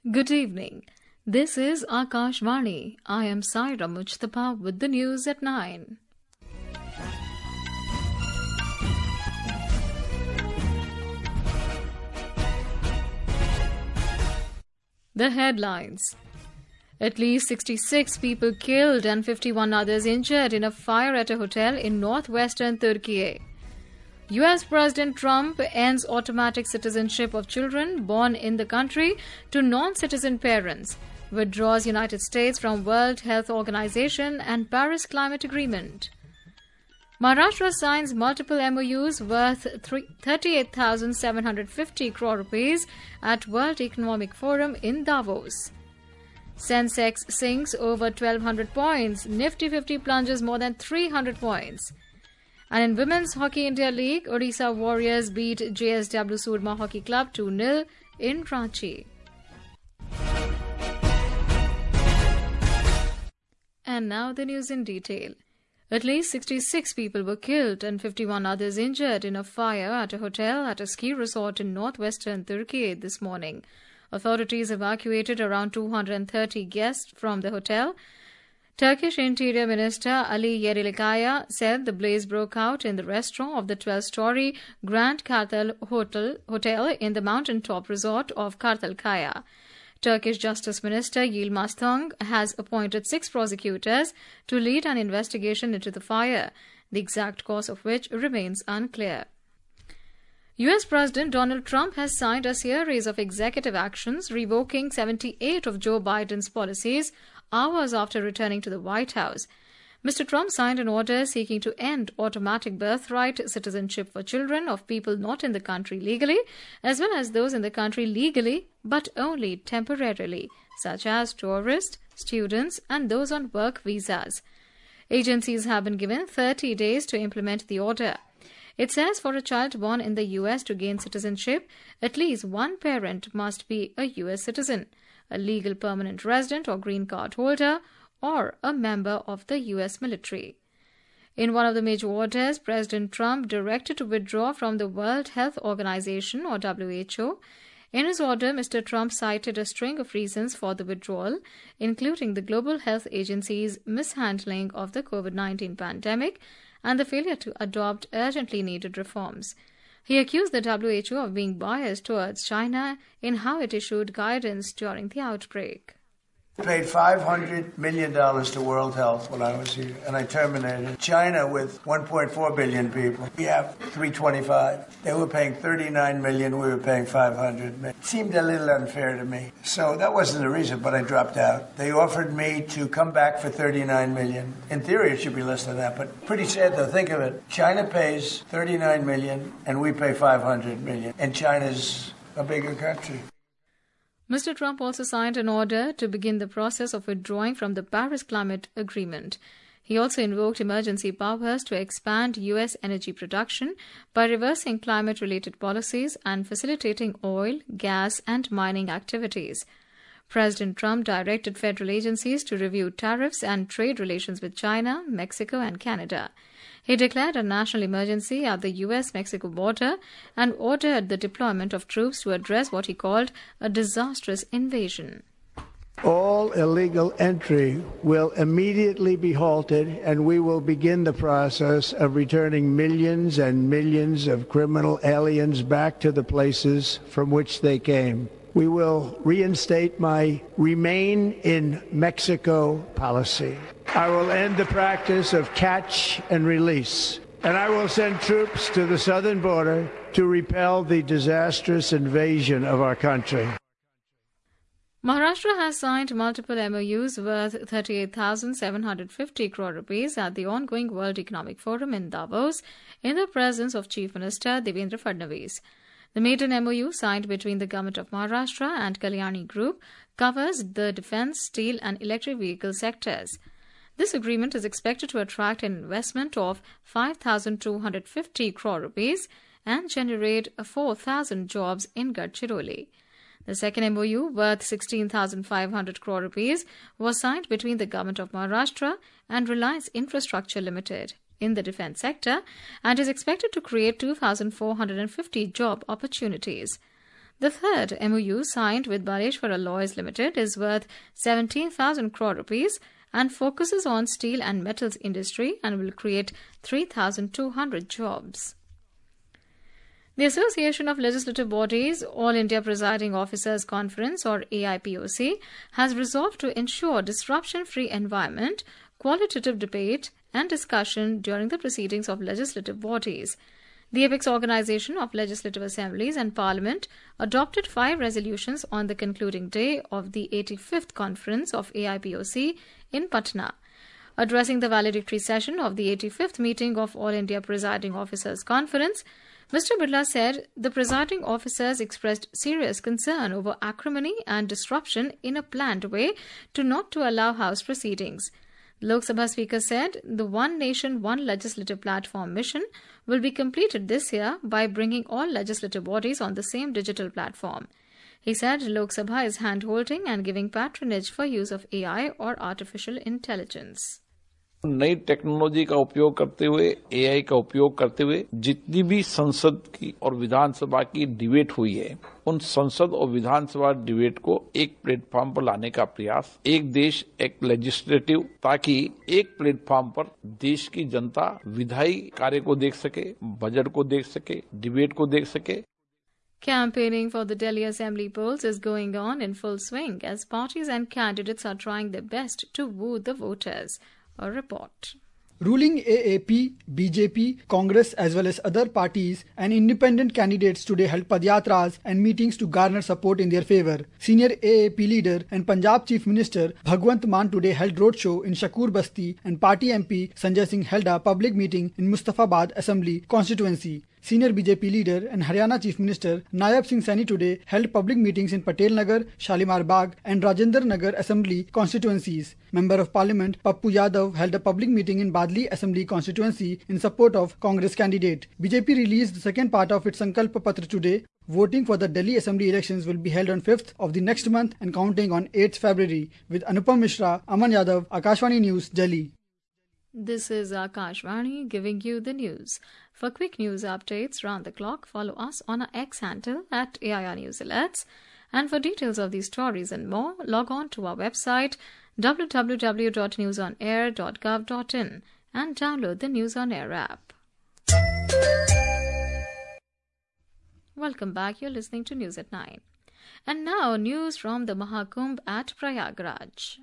Good evening. This is Akashvani. I am Saira Mujtaba with the news at 9. The headlines. At least 66 people killed and 51 others injured in a fire at a hotel in northwestern Turkey. US President Trump ends automatic citizenship of children born in the country to non-citizen parents, withdraws United States from World Health Organization and Paris Climate Agreement. Maharashtra signs multiple MOUs worth 38,750 crore rupees at World Economic Forum in Davos. Sensex sinks over 1,200 points, Nifty 50 plunges more than 300 points. And in Women's Hockey India League, Odisha Warriors beat JSW Surma Hockey Club 2-0 in Ranchi. And now the news in detail. At least 66 people were killed and 51 others injured in a fire at a hotel at a ski resort in northwestern Turkey this morning. Authorities evacuated around 230 guests from the hotel. Turkish Interior Minister Ali Yerlikaya said the blaze broke out in the restaurant of the 12-story Grand Kartal Hotel in the mountaintop resort of Kartalkaya. Turkish Justice Minister Yilmaz Tunç has appointed 6 prosecutors to lead an investigation into the fire, the exact cause of which remains unclear. US President Donald Trump has signed a series of executive actions revoking 78 of Joe Biden's policies hours after returning to the White House. Mr. Trump signed an order seeking to end automatic birthright citizenship for children of people not in the country legally, as well as those in the country legally but only temporarily, such as tourists, students, and those on work visas. Agencies have been given 30 days to implement the order. It says for a child born in the U.S. to gain citizenship, at least one parent must be a U.S. citizen, a legal permanent resident or green card holder, or a member of the U.S. military. In one of the major orders, President Trump directed to withdraw from the World Health Organization or WHO. In his order, Mr. Trump cited a string of reasons for the withdrawal, including the Global Health Agency's mishandling of the COVID-19 pandemic and the failure to adopt urgently needed reforms. He accused the WHO of being biased towards China in how it issued guidance during the outbreak. I paid $500 million to World Health when I was here, and I terminated. China, with 1.4 billion people, we have 325. They were paying $39 million, we were paying $500 million. It seemed a little unfair to me. So that wasn't the reason, but I dropped out. They offered me to come back for $39 million. In theory, it should be less than that, but pretty sad though. Think of it. China pays $39 million, and we pay $500 million. And China's a bigger country. Mr. Trump also signed an order to begin the process of withdrawing from the Paris Climate Agreement. He also invoked emergency powers to expand U.S. energy production by reversing climate-related policies and facilitating oil, gas, and mining activities. President Trump directed federal agencies to review tariffs and trade relations with China, Mexico, and Canada. He declared a national emergency at the U.S.-Mexico border and ordered the deployment of troops to address what he called a disastrous invasion. All illegal entry will immediately be halted, and we will begin the process of returning millions and millions of criminal aliens back to the places from which they came. We will reinstate my Remain in Mexico policy. I will end the practice of catch and release, and I will send troops to the southern border to repel the disastrous invasion of our country. Maharashtra has signed multiple MOUs worth 38,750 crore rupees at the ongoing World Economic Forum in Davos in the presence of Chief Minister Devendra Fadnavis. The maiden MOU signed between the Government of Maharashtra and Kalyani Group covers the defence, steel and electric vehicle sectors. This agreement is expected to attract an investment of 5,250 crore rupees and generate 4,000 jobs in Gadchiroli. The second MOU, worth 16,500 crore rupees, was signed between the Government of Maharashtra and Reliance Infrastructure Limited in the defence sector and is expected to create 2,450 job opportunities. The third MOU signed with Baleshwara Alloys Limited is worth 17,000 crore rupees and focuses on steel and metals industry and will create 3,200 jobs. The Association of Legislative Bodies, All India Presiding Officers Conference or AIPOC, has resolved to ensure disruption-free environment, qualitative debate and discussion during the proceedings of legislative bodies. The apex organization of legislative assemblies and parliament adopted 5 resolutions on the concluding day of the 85th conference of AIPOC in Patna. Addressing the valedictory session of the 85th meeting of All India Presiding Officers Conference, Mr. Birla said the presiding officers expressed serious concern over acrimony and disruption in a planned way not to allow House proceedings. The Lok Sabha Speaker said the One Nation, One Legislative Platform mission will be completed this year by bringing all legislative bodies on the same digital platform. He said Lok Sabha is hand-holding and giving patronage for use of AI or artificial intelligence. नई technology का उपयोग करते हुए, AI का उपयोग करते हुए जितनी भी संसद की और विधानसभा की डिबेट हुई है, उन संसद और विधानसभा डिबेट को एक प्लेटफॉर्म पर लाने का प्रयास, एक देश एक लेजिस्लेटिव, ताकि एक प्लेटफॉर्म पर देश की जनता विधायी कार्य को देख सके, बजट को देख सके, डिबेट को देख सके. Campaigning for the Delhi Assembly polls is going on in full swing as parties and candidates are trying their best to woo the voters. A report. Ruling AAP, BJP, Congress as well as other parties and independent candidates today held padyatras and meetings to garner support in their favour. Senior AAP leader and Punjab Chief Minister Bhagwant Mann today held roadshow in Shakur Basti and party MP Sanjay Singh held a public meeting in Mustafabad Assembly constituency. Senior BJP leader and Haryana Chief Minister Nayab Singh Saini today held public meetings in Patel Nagar, Shalimar Bagh and Rajendra Nagar Assembly constituencies. Member of Parliament Pappu Yadav held a public meeting in Badli Assembly constituency in support of Congress candidate. BJP released the second part of its Sankalp Patra today. Voting for the Delhi Assembly elections will be held on 5th of the next month and counting on 8th February. With Anupam Mishra, Aman Yadav, Akashvani News, Delhi. This is Akashvani giving you the news. For quick news updates round the clock, follow us on our X handle at AIR News Alerts. And for details of these stories and more, log on to our website www.newsonair.gov.in and download the News on Air app. Welcome back. You're listening to News at 9. And now news from the Mahakumbh at Prayagraj.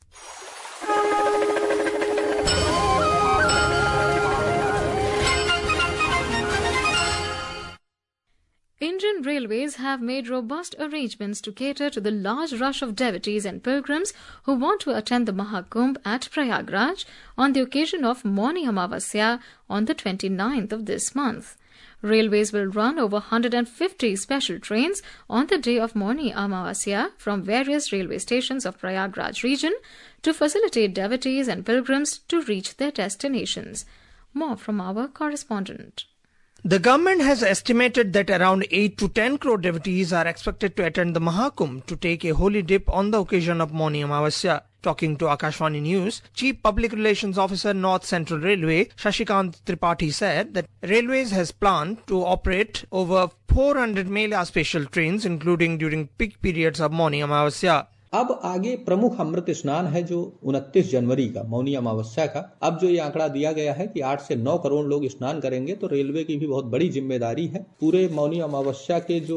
Indian Railways have made robust arrangements to cater to the large rush of devotees and pilgrims who want to attend the Mahakumbh at Prayagraj on the occasion of Mauni Amavasya on the 29th of this month. Railways will run over 150 special trains on the day of Mauni Amavasya from various railway stations of Prayagraj region to facilitate devotees and pilgrims to reach their destinations. More from our correspondent. The government has estimated that around 8 to 10 crore devotees are expected to attend the Mahakumbh to take a holy dip on the occasion of Mauni Amavasya. Talking to Akashvani News, Chief Public Relations Officer North Central Railway, Shashikant Tripathi said that Railways has planned to operate over 400 Mela special trains including during peak periods of Mauni Amavasya. अब आगे प्रमुख अमृत स्नान है जो 29 जनवरी का मौनी अमावस्या का। अब जो ये आंकड़ा दिया गया है कि 8 से 9 करोड़ लोग स्नान करेंगे, तो रेलवे की भी बहुत बड़ी जिम्मेदारी है। पूरे मौनी अमावस्या के जो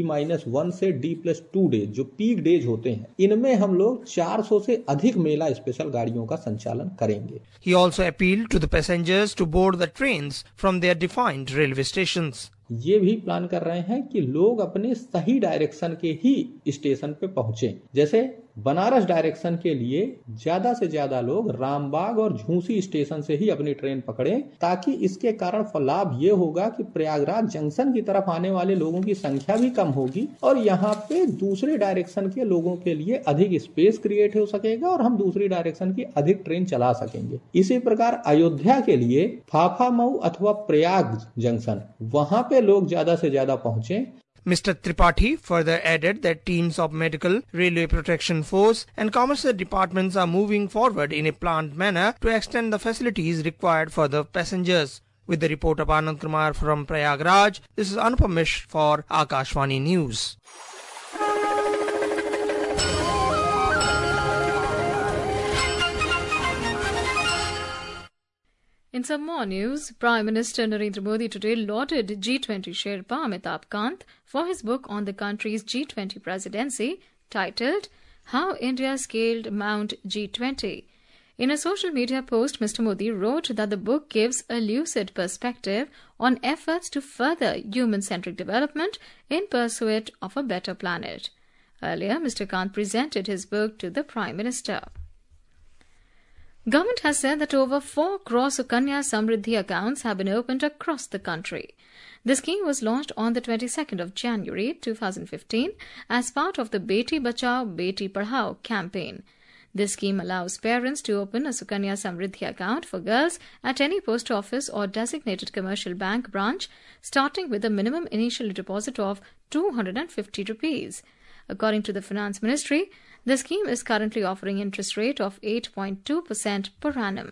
D-1 से D+2 डेज जो पीक डेज होते हैं, इनमें हम लोग 400 से अधिक मेला स्पेशल गाड़ियों का संचालन करेंगे। He also appealed to the passengers to board the trains from their defined railway stations. ये भी प्लान कर रहे हैं कि लोग अपने सही डायरेक्शन के ही स्टेशन पे पहुंचे। जैसे बनारस डायरेक्शन के लिए ज्यादा से ज्यादा लोग रामबाग और झूसी स्टेशन से ही अपनी ट्रेन पकड़ें, ताकि इसके कारण लाभ ये होगा कि प्रयागराज जंक्शन की तरफ आने वाले लोगों की संख्या भी कम होगी और यहाँ पे दूसरे डायरेक्शन के लोगों के लिए अधिक स्पेस क्रिएट हो सकेगा और हम दूसरी डायरेक्शन की अधिक ट्रेन चला सकेंगे। इसी प्रकार अयोध्या के लिए फाफा मऊ अथवा प्रयाग जंक्शन, वहां पे लोग ज्यादा से ज्यादा पहुंचे। Mr. Tripathi further added that teams of Medical, Railway Protection Force and Commerce departments are moving forward in a planned manner to extend the facilities required for the passengers. With the report of Anand Kumar from Prayagraj, this is Anupam Mishra for Akashvani News. In some more news, Prime Minister Narendra Modi today lauded G20 Sherpa Amitabh Kant for his book on the country's G20 presidency titled How India Scaled Mount G20. In a social media post, Mr. Modi wrote that the book gives a lucid perspective on efforts to further human-centric development in pursuit of a better planet. Earlier, Mr. Kant presented his book to the Prime Minister. Government has said that over 4 crore Sukanya Samriddhi accounts have been opened across the country. The scheme was launched on the 22nd of January 2015 as part of the Beti Bachao, Beti Padhao campaign. This scheme allows parents to open a Sukanya Samriddhi account for girls at any post office or designated commercial bank branch, starting with a minimum initial deposit of 250 rupees. According to the Finance Ministry, the scheme is currently offering interest rate of 8.2% per annum.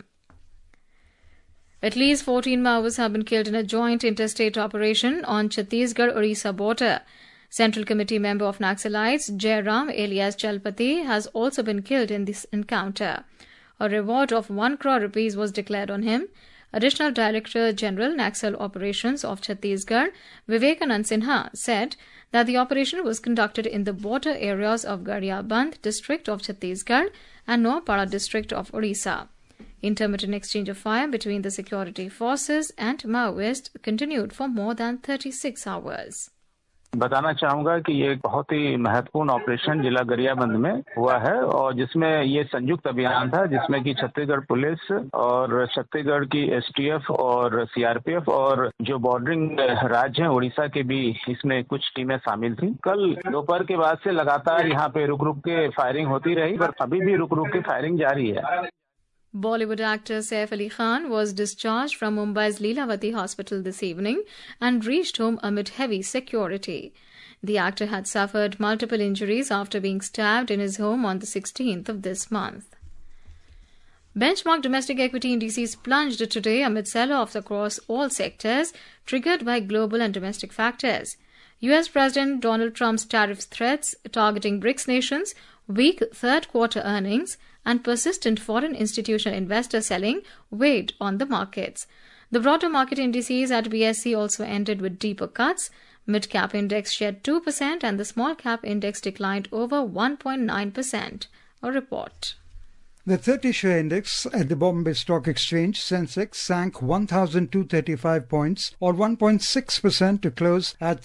At least 14 Maoists have been killed in a joint interstate operation on Chhattisgarh-Orissa border. Central Committee member of Naxalites, Jairam alias Chalpati, has also been killed in this encounter. A reward of 1 crore rupees was declared on him. Additional Director General Naxal Operations of Chhattisgarh, Vivekanand Sinha, said that the operation was conducted in the border areas of Gariyaband district of Chhattisgarh and Noapada district of Orissa. Intermittent exchange of fire between the security forces and Maoists continued for more than 36 hours. बताना चाहूंगा कि ये बहुत ही महत्वपूर्ण operation जिला गरियाबंद में हुआ है और जिसमें ये संयुक्त अभियान था जिसमें कि छत्तीसगढ़ पुलिस और छत्तीसगढ़ की एसटीएफ और सीआरपीएफ और जो बॉर्डरिंग राज्य हैं उड़ीसा के भी इसमें कुछ टीमें शामिल थी। कल दोपहर के बाद से लगातार यहाँ पे रुक रुक के फायरिंग होती रही पर अभी भी रुक रुक के फायरिंग जारी है। Bollywood actor Saif Ali Khan was discharged from Mumbai's Leelavati hospital this evening and reached home amid heavy security. The actor had suffered multiple injuries after being stabbed in his home on the 16th of this month. Benchmark domestic equity indices plunged today amid sell-offs across all sectors, triggered by global and domestic factors. US President Donald Trump's tariff threats targeting BRICS nations, weak third-quarter earnings, and persistent foreign institutional investor selling weighed on the markets. The broader market indices at BSE also ended with deeper cuts. Mid-cap index shed 2% and the small-cap index declined over 1.9%. A report. The 30-share index at the Bombay Stock Exchange, Sensex, sank 1,235 points or 1.6% to close at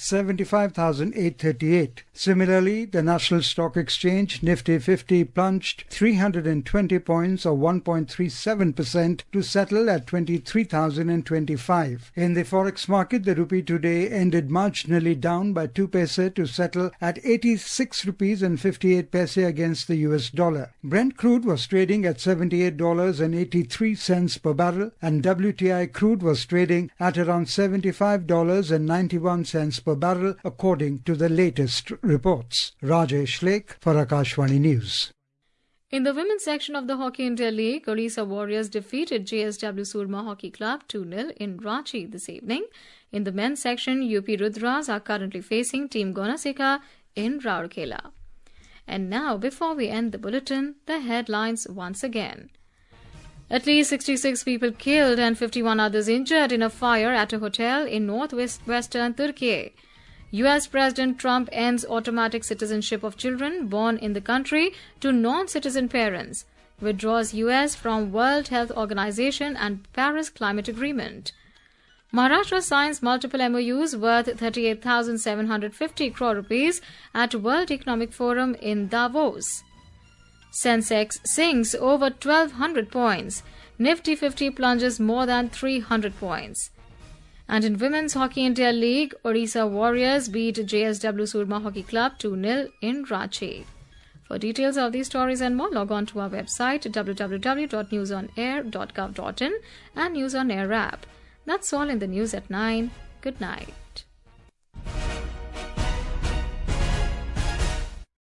75,838. Similarly, the National Stock Exchange, Nifty 50, plunged 320 points or 1.37% to settle at 23,025. In the forex market, the rupee today ended marginally down by 2 paise to settle at 86 rupees and 58 paise against the US dollar. Brent crude was trading at $78.83 per barrel and WTI crude was trading at around $75.91 per barrel according to the latest reports. Rajesh Lake for Akashvani News. In the women's section of the Hockey India League, Orissa Warriors defeated JSW Surma Hockey Club 2-0 in Ranchi this evening. In the men's section, UP Rudras are currently facing Team Gonasika in Rourkela. And now, before we end the bulletin, the headlines once again. At least 66 people killed and 51 others injured in a fire at a hotel in northwestern Turkey. US President Trump ends automatic citizenship of children born in the country to non-citizen parents. Withdraws US from World Health Organization and Paris Climate Agreement. Maharashtra signs multiple MOUs worth 38,750 crore rupees at World Economic Forum in Davos. Sensex sinks over 1,200 points. Nifty 50 plunges more than 300 points. And in Women's Hockey India League, Orissa Warriors beat JSW Surma Hockey Club 2-0 in Ranchi. For details of these stories and more, log on to our website www.newsonair.gov.in and News on Air app. That's all in the news at 9. Good night.